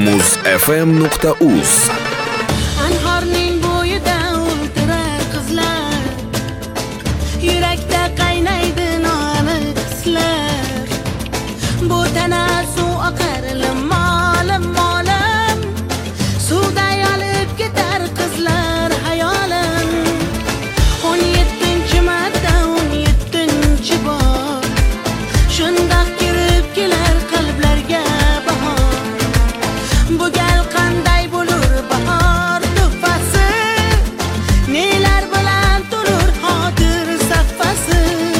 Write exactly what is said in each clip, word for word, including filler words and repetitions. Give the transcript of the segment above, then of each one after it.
muz f m nuqta uz Anhorning bo'yida o'ltirar qizlar, yurakda qaynaydi noaniq hislar. Bu tana suv oqar molim molim, suvda yolib ketar qizlar hayolim. o'n yettinchi marta o'n yettinchi bor shundoq kirib kelar qalblarga bahor. Bu gal qanday bo'lur bahor tuhfasi, nelar bilan to'lur xotir safhasi.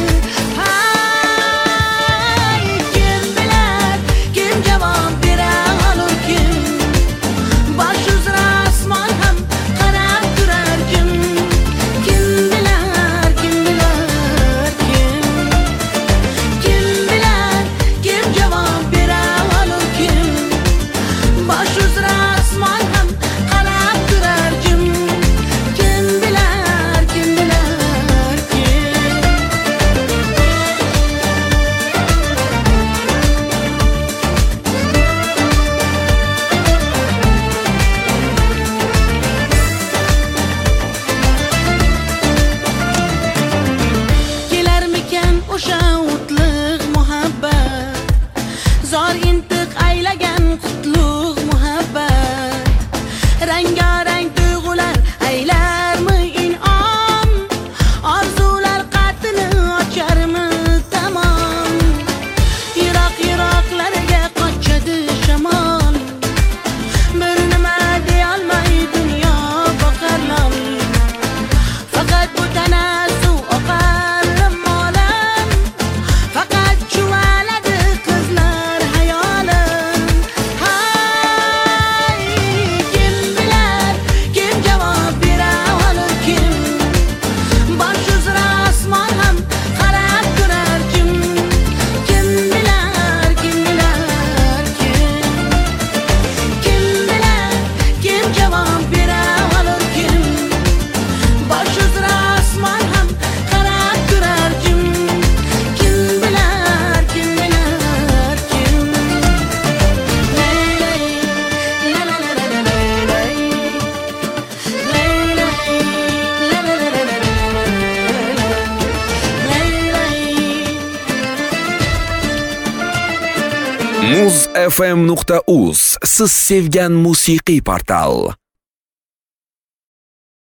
Hay, kim bilar, kim javob bera olur, kim bosh uzra osmon ham qarab turar, kim kim bilar, kim bilar, kim kim bilar, kim javob bera olur, kim bosh uzra osmon ham qarab turar, kim kim bilar, kim bilar, kim kelarmikan o'sha o'tliq muhabbat, zor intiq aylagan qutlug' muhabbat. Rangarang tuyg'ular aylarmi in'om, orzular qatini ocharmi tamom. Yiroq yiroqlarga qochadi shamol, bir nima deyolmay dunyo boqar lol. Faqat bu tana suv oqar molim, faqat chuvaladi qizlar hayolim. Hay, kim bilar, kim javob bera olur, kim bosh uzra osmon ham qarab turar, kim kim bilar, kim bilar, kim kim bilar, kim javob bera olur, kim bosh uzra osmon ham qarab turar, kim kim bilar, kim bilar, kim lay lay la la la la lay lay lay lay la la la la lay lay. muz f m nuqta uz siz sevgan musiqiy portal.